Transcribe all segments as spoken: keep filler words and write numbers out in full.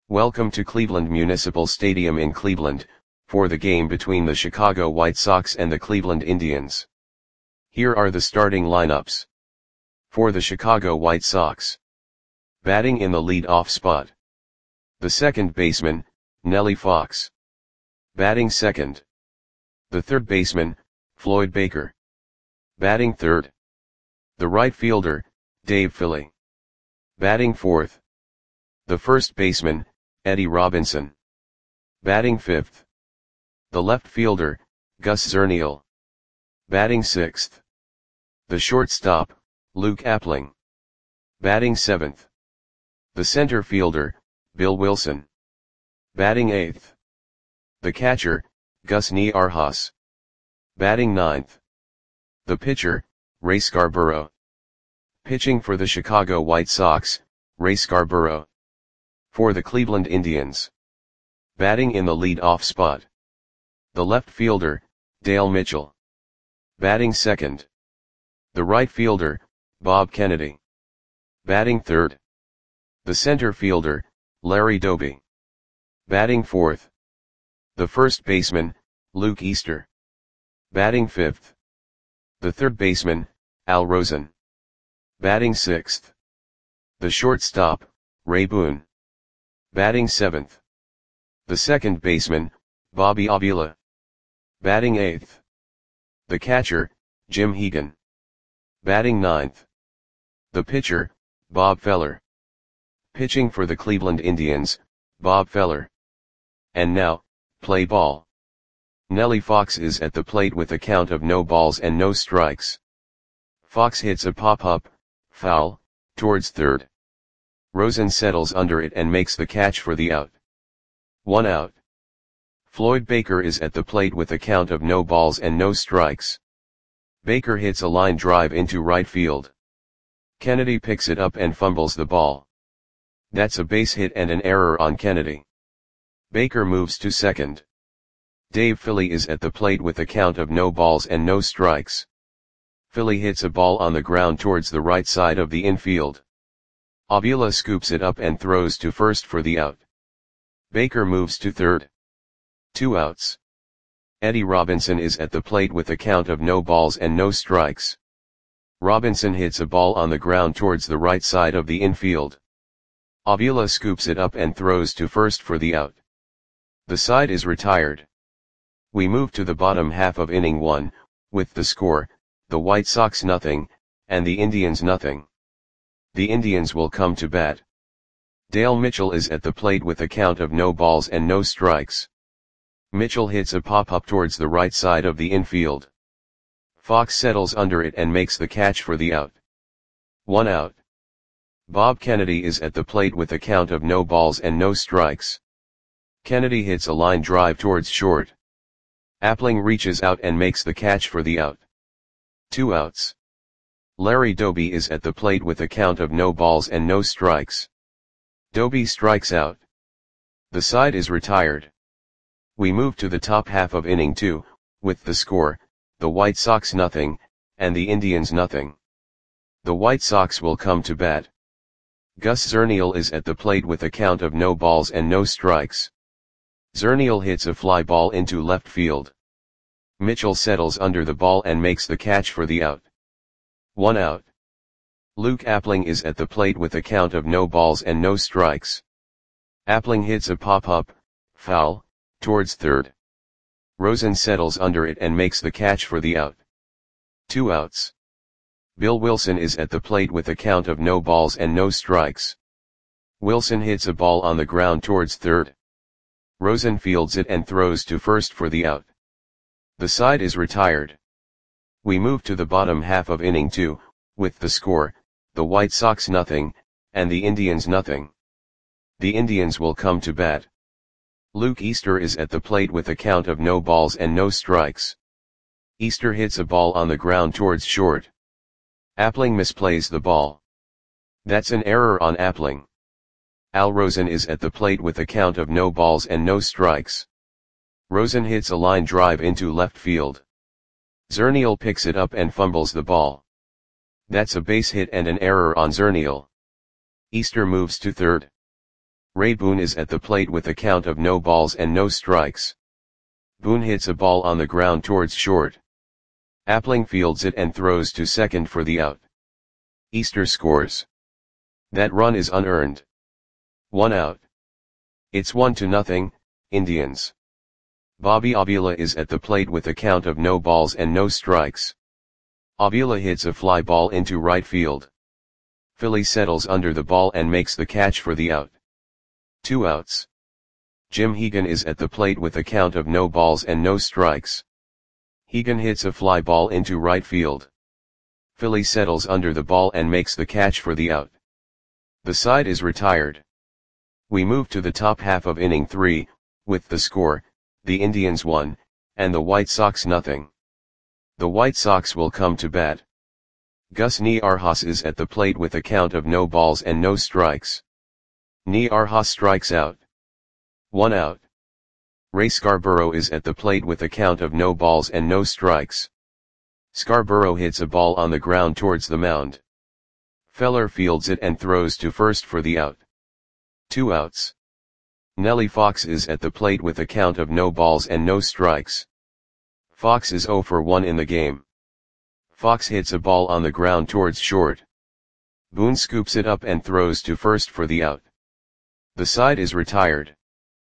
Welcome to Cleveland Municipal Stadium in Cleveland, for the game between the Chicago White Sox and the Cleveland Indians. Here are the starting lineups. For the Chicago White Sox. Batting in the lead-off spot. The second baseman, Nellie Fox. Batting second. The third baseman, Floyd Baker. Batting third. The right fielder, Dave Philly. Batting fourth. The first baseman, Eddie Robinson. Batting fifth. The left fielder, Gus Zernial. Batting sixth. The shortstop, Luke Appling. Batting seventh. The center fielder, Bill Wilson. Batting eighth. The catcher, Gus Niarhas. Batting ninth. The pitcher, Ray Scarborough. Pitching for the Chicago White Sox, Ray Scarborough. For the Cleveland Indians. Batting in the lead-off spot. The left fielder, Dale Mitchell. Batting second. The right fielder, Bob Kennedy. Batting third. The center fielder, Larry Doby. Batting fourth. The first baseman, Luke Easter. Batting fifth. The third baseman, Al Rosen. Batting sixth. The shortstop, Ray Boone. Batting seventh. The second baseman, Bobby Avila. Batting eighth. The catcher, Jim Hegan. Batting ninth. The pitcher, Bob Feller. Pitching for the Cleveland Indians, Bob Feller. And now, play ball. Nellie Fox is at the plate with a count of no balls and no strikes. Fox hits a pop-up, foul, towards third. Rosen settles under it and makes the catch for the out. One out. Floyd Baker is at the plate with a count of no balls and no strikes. Baker hits a line drive into right field. Kennedy picks it up and fumbles the ball. That's a base hit and an error on Kennedy. Baker moves to second. Dave Philly is at the plate with a count of no balls and no strikes. Philly hits a ball on the ground towards the right side of the infield. Avila scoops it up and throws to first for the out. Baker moves to third. Two outs. Eddie Robinson is at the plate with a count of no balls and no strikes. Robinson hits a ball on the ground towards the right side of the infield. Avila scoops it up and throws to first for the out. The side is retired. We move to the bottom half of inning one, with the score, the White Sox nothing, and the Indians nothing. The Indians will come to bat. Dale Mitchell is at the plate with a count of no balls and no strikes. Mitchell hits a pop-up towards the right side of the infield. Fox settles under it and makes the catch for the out. One out. Bob Kennedy is at the plate with a count of no balls and no strikes. Kennedy hits a line drive towards short. Appling reaches out and makes the catch for the out. Two outs. Larry Doby is at the plate with a count of no balls and no strikes. Doby strikes out. The side is retired. We move to the top half of inning two, with the score, the White Sox nothing, and the Indians nothing. The White Sox will come to bat. Gus Zernial is at the plate with a count of no balls and no strikes. Zernial hits a fly ball into left field. Mitchell settles under the ball and makes the catch for the out. One out. Luke Appling is at the plate with a count of no balls and no strikes. Appling hits a pop-up, foul, towards third. Rosen settles under it and makes the catch for the out. Two outs. Bill Wilson is at the plate with a count of no balls and no strikes. Wilson hits a ball on the ground towards third. Rosen fields it and throws to first for the out. The side is retired. We move to the bottom half of inning two, with the score, the White Sox nothing, and the Indians nothing. The Indians will come to bat. Luke Easter is at the plate with a count of no balls and no strikes. Easter hits a ball on the ground towards short. Appling misplays the ball. That's an error on Appling. Al Rosen is at the plate with a count of no balls and no strikes. Rosen hits a line drive into left field. Zernial picks it up and fumbles the ball. That's a base hit and an error on Zernial. Easter moves to third. Ray Boone is at the plate with a count of no balls and no strikes. Boone hits a ball on the ground towards short. Appling fields it and throws to second for the out. Easter scores. That run is unearned. One out. It's one to nothing, Indians. Bobby Avila is at the plate with a count of no balls and no strikes. Avila hits a fly ball into right field. Philly settles under the ball and makes the catch for the out. Two outs. Jim Hegan is at the plate with a count of no balls and no strikes. Hegan hits a fly ball into right field. Philly settles under the ball and makes the catch for the out. The side is retired. We move to the top half of inning three, with the score, the Indians one, and the White Sox nothing. The White Sox will come to bat. Gus Niarjas is at the plate with a count of no balls and no strikes. Niarjas strikes out. One out. Ray Scarborough is at the plate with a count of no balls and no strikes. Scarborough hits a ball on the ground towards the mound. Feller fields it and throws to first for the out. Two outs. Nellie Fox is at the plate with a count of no balls and no strikes. Fox is oh for one in the game. Fox hits a ball on the ground towards short. Boone scoops it up and throws to first for the out. The side is retired.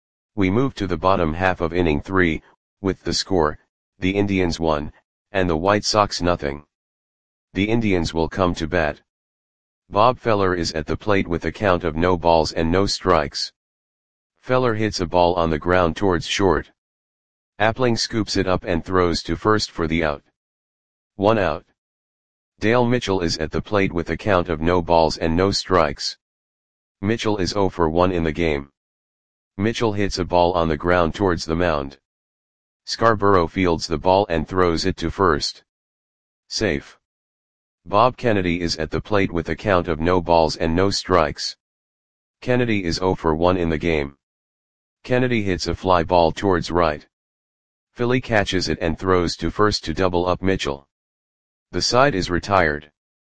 We move to the bottom half of inning three, with the score, the Indians one, and the White Sox nothing. The Indians will come to bat. Bob Feller is at the plate with a count of no balls and no strikes. Feller hits a ball on the ground towards short. Appling scoops it up and throws to first for the out. One out. Dale Mitchell is at the plate with a count of no balls and no strikes. Mitchell is oh for one in the game. Mitchell hits a ball on the ground towards the mound. Scarborough fields the ball and throws it to first. Safe. Bob Kennedy is at the plate with a count of no balls and no strikes. Kennedy is oh for one in the game. Kennedy hits a fly ball towards right. Philly catches it and throws to first to double up Mitchell. The side is retired.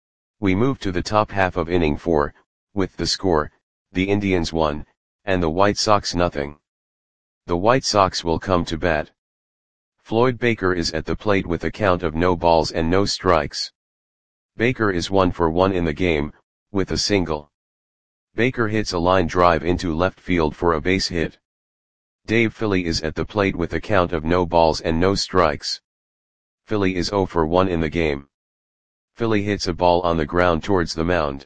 We move to the top half of inning four, with the score, the Indians one, and the White Sox nothing. The White Sox will come to bat. Floyd Baker is at the plate with a count of no balls and no strikes. Baker is one for one in the game, with a single. Baker hits a line drive into left field for a base hit. Dave Philly is at the plate with a count of no balls and no strikes. Philly is oh for one in the game. Philly hits a ball on the ground towards the mound.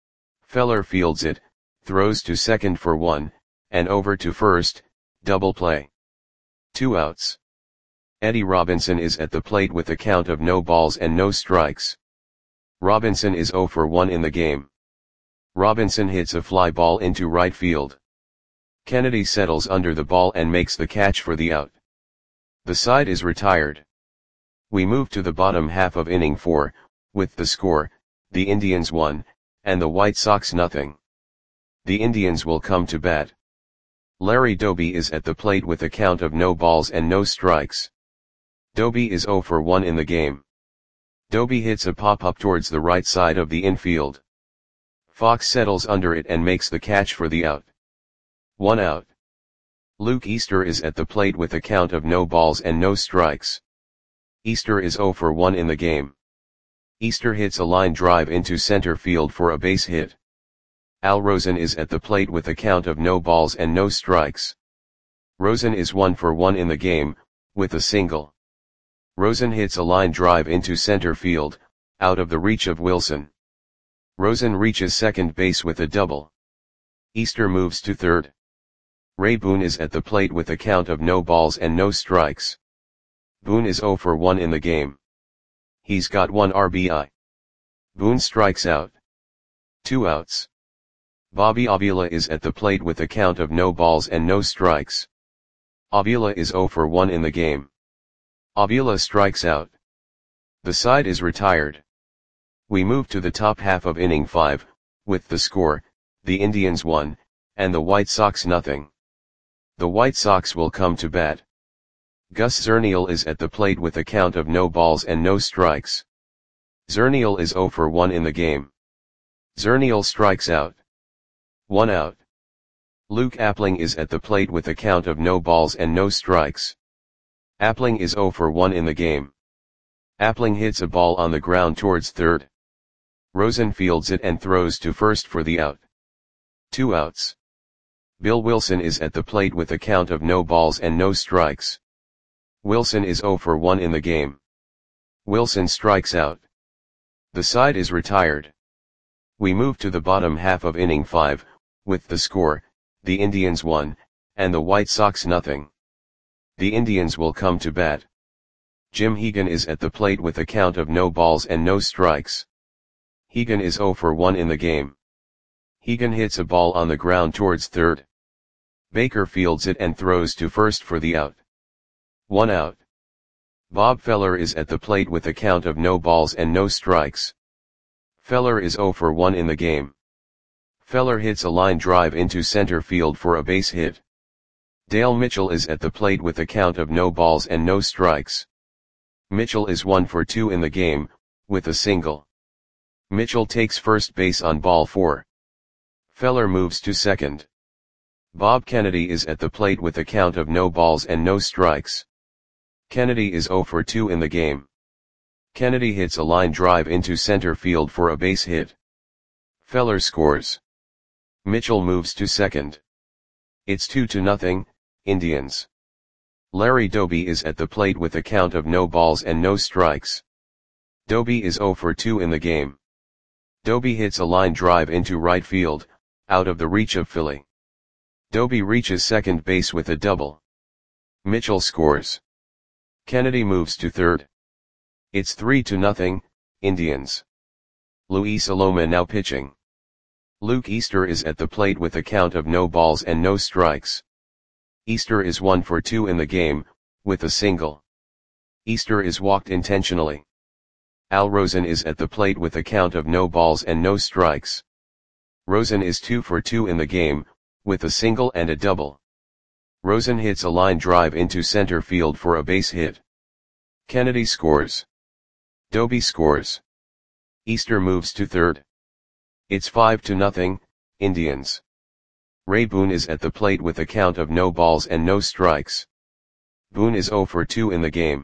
Feller fields it, throws to second for one, and over to first, double play. Two outs. Eddie Robinson is at the plate with a count of no balls and no strikes. Robinson is oh for one in the game. Robinson hits a fly ball into right field. Kennedy settles under the ball and makes the catch for the out. The side is retired. We move to the bottom half of inning four, with the score, the Indians one, and the White Sox nothing. The Indians will come to bat. Larry Doby is at the plate with a count of no balls and no strikes. Doby is oh for one in the game. Doby hits a pop-up towards the right side of the infield. Fox settles under it and makes the catch for the out. One out. Luke Easter is at the plate with a count of no balls and no strikes. Easter is oh for one in the game. Easter hits a line drive into center field for a base hit. Al Rosen is at the plate with a count of no balls and no strikes. Rosen is one for one in the game, with a single. Rosen hits a line drive into center field, out of the reach of Wilson. Rosen reaches second base with a double. Easter moves to third. Ray Boone is at the plate with a count of no balls and no strikes. Boone is oh for one in the game. He's got one R B I. Boone strikes out. Two outs. Bobby Avila is at the plate with a count of no balls and no strikes. Avila is oh for one in the game. Avila strikes out. The side is retired. We move to the top half of inning five, with the score, the Indians one, and the White Sox nothing. The White Sox will come to bat. Gus Zernial is at the plate with a count of no balls and no strikes. Zernial is oh for one in the game. Zernial strikes out. One out. Luke Appling is at the plate with a count of no balls and no strikes. Appling is zero for one in the game. Appling hits a ball on the ground towards third. Rosen fields it and throws to first for the out. Two outs. Bill Wilson is at the plate with a count of no balls and no strikes. Wilson is zero for one in the game. Wilson strikes out. The side is retired. We move to the bottom half of inning five, with the score, the Indians one, and the White Sox nothing. The Indians will come to bat. Jim Hegan is at the plate with a count of no balls and no strikes. Hegan is zero for one in the game. Hegan hits a ball on the ground towards third. Baker fields it and throws to first for the out. One out. Bob Feller is at the plate with a count of no balls and no strikes. Feller is zero for one in the game. Feller hits a line drive into center field for a base hit. Dale Mitchell is at the plate with a count of no balls and no strikes. Mitchell is one for two in the game, with a single. Mitchell takes first base on ball four. Feller moves to second. Bob Kennedy is at the plate with a count of no balls and no strikes. Kennedy is zero for two in the game. Kennedy hits a line drive into center field for a base hit. Feller scores. Mitchell moves to second. It's two to nothing, Indians. Larry Doby is at the plate with a count of no balls and no strikes. Doby is zero for two in the game. Doby hits a line drive into right field, out of the reach of Philly. Doby reaches second base with a double. Mitchell scores. Kennedy moves to third. It's three to nothing, Indians. Luis Aloma now pitching. Luke Easter is at the plate with a count of no balls and no strikes. Easter is one for two in the game, with a single. Easter is walked intentionally. Al Rosen is at the plate with a count of no balls and no strikes. Rosen is two for two in the game, with a single and a double. Rosen hits a line drive into center field for a base hit. Kennedy scores. Doby scores. Easter moves to third. It's five to nothing, Indians. Ray Boone is at the plate with a count of no balls and no strikes. Boone is zero for two in the game.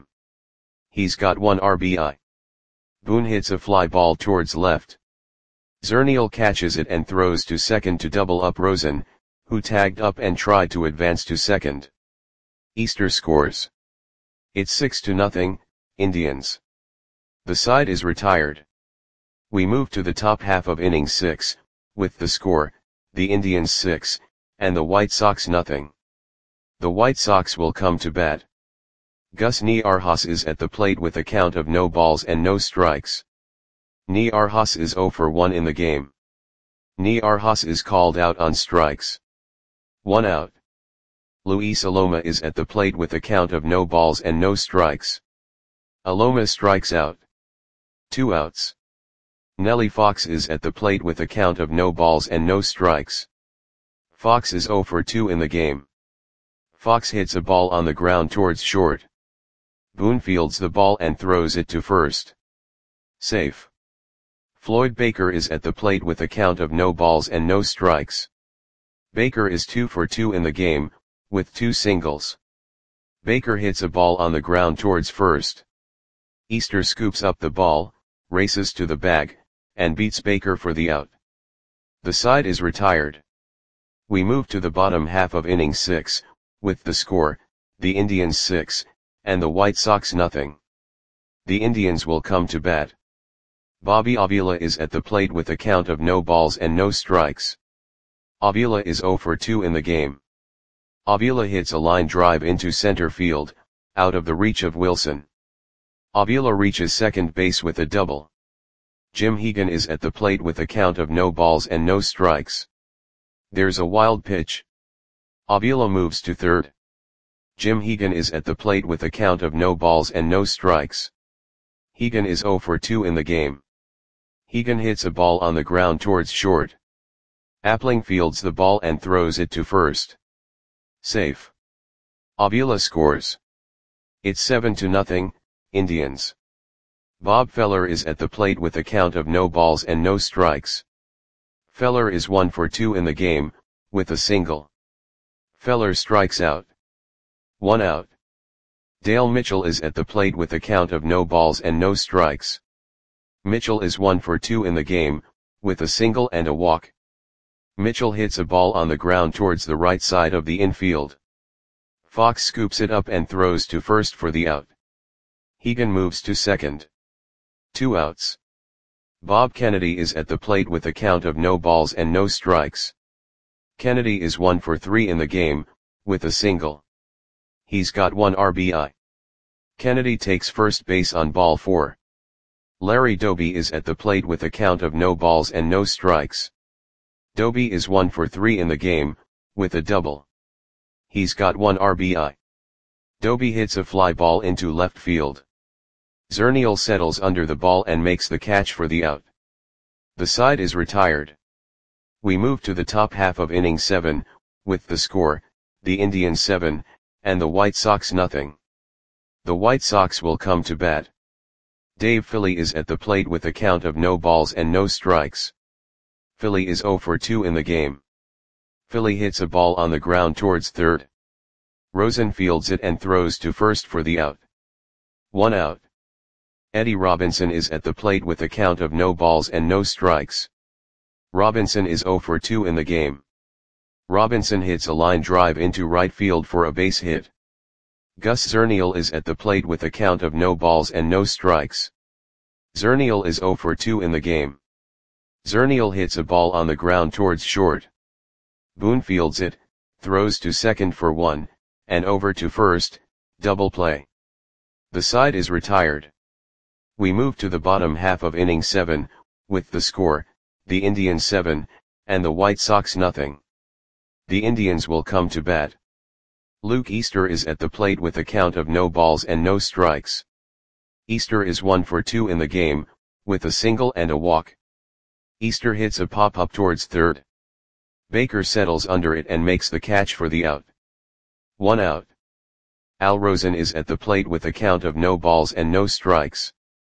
He's got one R B I. Boone hits a fly ball towards left. Zernial catches it and throws to second to double up Rosen, who tagged up and tried to advance to second. Easter scores. It's six to nothing, Indians. The side is retired. We move to the top half of inning six, with the score, the Indians six, and the White Sox nothing. The White Sox will come to bat. Gus Niarhas is at the plate with a count of no balls and no strikes. Niarhas is zero for one in the game. Niarhas is called out on strikes. One out. Luis Aloma is at the plate with a count of no balls and no strikes. Aloma strikes out. Two outs. Nellie Fox is at the plate with a count of no balls and no strikes. Fox is zero for two in the game. Fox hits a ball on the ground towards short. Boone fields the ball and throws it to first. Safe. Floyd Baker is at the plate with a count of no balls and no strikes. Baker is two for two in the game, with two singles. Baker hits a ball on the ground towards first. Easter scoops up the ball, races to the bag, and beats Baker for the out. The side is retired. We move to the bottom half of inning six, with the score, the Indians six, and the White Sox nothing. The Indians will come to bat. Bobby Avila is at the plate with a count of no balls and no strikes. Avila is zero for two in the game. Avila hits a line drive into center field, out of the reach of Wilson. Avila reaches second base with a double. Jim Hegan is at the plate with a count of no balls and no strikes. There's a wild pitch. Avila moves to third. Jim Hegan is at the plate with a count of no balls and no strikes. Hegan is zero for two in the game. Hegan hits a ball on the ground towards short. Appling fields the ball and throws it to first. Safe. Avila scores. It's seven to nothing, Indians. Bob Feller is at the plate with a count of no balls and no strikes. Feller is one for two in the game, with a single. Feller strikes out. One out. Dale Mitchell is at the plate with a count of no balls and no strikes. Mitchell is one for two in the game, with a single and a walk. Mitchell hits a ball on the ground towards the right side of the infield. Fox scoops it up and throws to first for the out. Hegan moves to second. Two outs. Bob Kennedy is at the plate with a count of no balls and no strikes. Kennedy is one for three in the game, with a single. He's got one R B I. Kennedy takes first base on ball four. Larry Doby is at the plate with a count of no balls and no strikes. Doby is one for three in the game, with a double. He's got one R B I. Doby hits a fly ball into left field. Zernial settles under the ball and makes the catch for the out. The side is retired. We move to the top half of inning seven, with the score, the Indians seven, and the White Sox nothing. The White Sox will come to bat. Dave Philly is at the plate with a count of no balls and no strikes. Philly is oh for two in the game. Philly hits a ball on the ground towards third. Rosen fields it and throws to first for the out. One out. Eddie Robinson is at the plate with a count of no balls and no strikes. Robinson is oh for two in the game. Robinson hits a line drive into right field for a base hit. Gus Zernial is at the plate with a count of no balls and no strikes. Zernial is oh for two in the game. Zernial hits a ball on the ground towards short. Boone fields it, throws to second for one, and over to first, double play. The side is retired. We move to the bottom half of inning seven, with the score, the Indians seven, and the White Sox nothing. The Indians will come to bat. Luke Easter is at the plate with a count of no balls and no strikes. Easter is one for two in the game, with a single and a walk. Easter hits a pop-up towards third. Baker settles under it and makes the catch for the out. One out. Al Rosen is at the plate with a count of no balls and no strikes.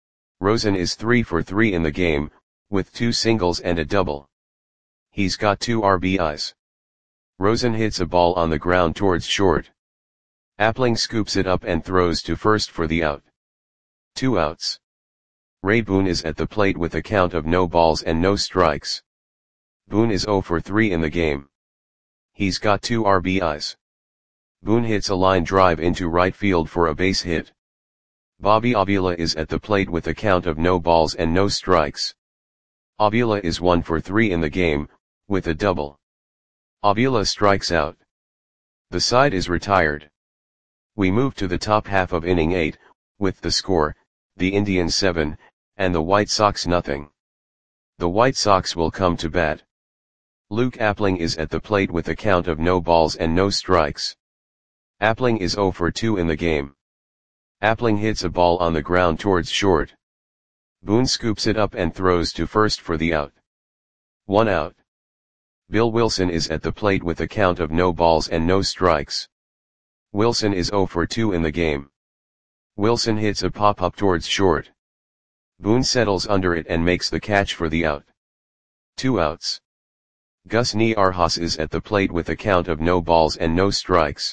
Rosen is three for three in the game, with two singles and a double. He's got two R B Is. Rosen hits a ball on the ground towards short. Appling scoops it up and throws to first for the out. Two outs. Ray Boone is at the plate with a count of no balls and no strikes. Boone is oh for three in the game. He's got two R B Is. Boone hits a line drive into right field for a base hit. Bobby Avila is at the plate with a count of no balls and no strikes. Avila is one for three in the game, with a double. Avila strikes out. The side is retired. We move to the top half of inning eight, with the score, the Indians seven, and the White Sox nothing. The White Sox will come to bat. Luke Appling is at the plate with a count of no balls and no strikes. Appling is oh for two in the game. Appling hits a ball on the ground towards short. Boone scoops it up and throws to first for the out. One out. Bill Wilson is at the plate with a count of no balls and no strikes. Wilson is oh for two in the game. Wilson hits a pop-up towards short. Boone settles under it and makes the catch for the out. Two outs. Gus Niarhas is at the plate with a count of no balls and no strikes.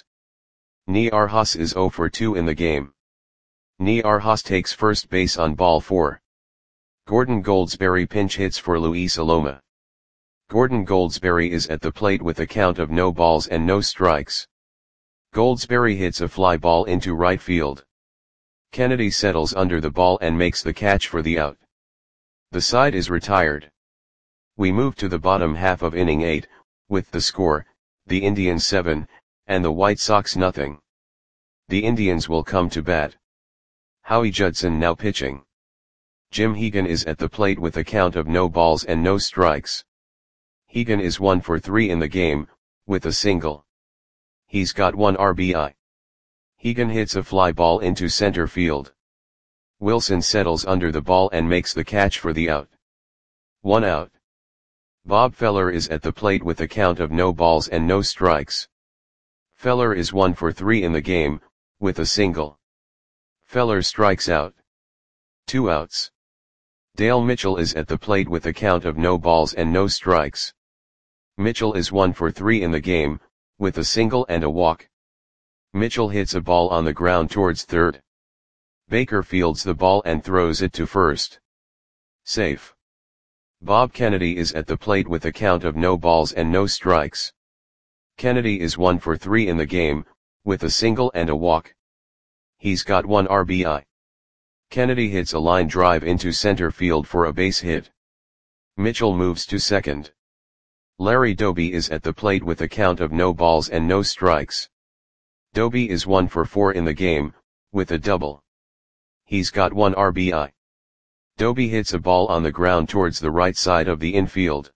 Niarhas is oh for two in the game. Niarhas takes first base on ball four. Gordon Goldsberry pinch hits for Luis Aloma. Gordon Goldsberry is at the plate with a count of no balls and no strikes. Goldsberry hits a fly ball into right field. Kennedy settles under the ball and makes the catch for the out. The side is retired. We move to the bottom half of inning eight, with the score, the Indians seven, and the White Sox nothing. The Indians will come to bat. Howie Judson now pitching. Jim Hegan is at the plate with a count of no balls and no strikes. Hegan is one for three in the game, with a single. He's got one R B I. Hegan hits a fly ball into center field. Wilson settles under the ball and makes the catch for the out. One out. Bob Feller is at the plate with a count of no balls and no strikes. Feller is one for three in the game, with a single. Feller strikes out. Two outs. Dale Mitchell is at the plate with a count of no balls and no strikes. Mitchell is one for three in the game, with a single and a walk. Mitchell hits a ball on the ground towards third. Baker fields the ball and throws it to first. Safe. Bob Kennedy is at the plate with a count of no balls and no strikes. Kennedy is one for three in the game, with a single and a walk. He's got one R B I. Kennedy hits a line drive into center field for a base hit. Mitchell moves to second. Larry Doby is at the plate with a count of no balls and no strikes. Doby is one for four in the game, with a double. He's got one R B I. Doby hits a ball on the ground towards the right side of the infield.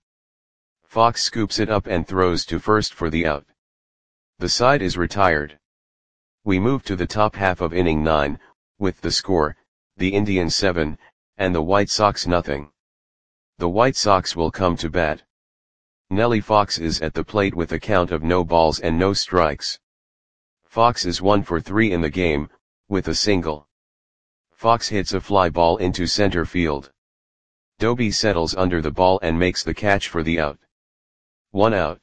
Fox scoops it up and throws to first for the out. The side is retired. We move to the top half of inning nine, with the score, the Indians seven, and the White Sox nothing. The White Sox will come to bat. Nellie Fox is at the plate with a count of no balls and no strikes. Fox is one for three in the game, with a single. Fox hits a fly ball into center field. Doby settles under the ball and makes the catch for the out. One out.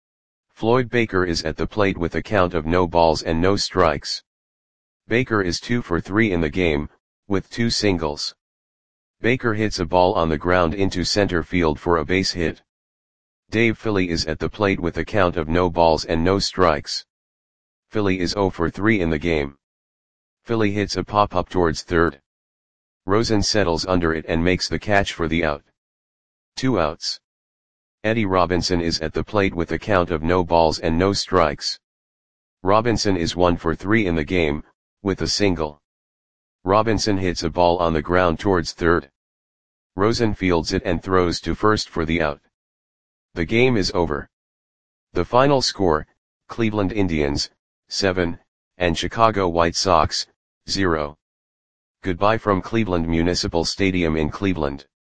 Floyd Baker is at the plate with a count of no balls and no strikes. Baker is two for three in the game, with two singles. Baker hits a ball on the ground into center field for a base hit. Dave Philly is at the plate with a count of no balls and no strikes. Philly is zero for three in the game. Philly hits a pop-up towards third. Rosen settles under it and makes the catch for the out. Two outs. Eddie Robinson is at the plate with a count of no balls and no strikes. Robinson is one for three in the game, with a single. Robinson hits a ball on the ground towards third. Rosen fields it and throws to first for the out. The game is over. The final score, Cleveland Indians, seven, and Chicago White Sox, zero. Goodbye from Cleveland Municipal Stadium in Cleveland.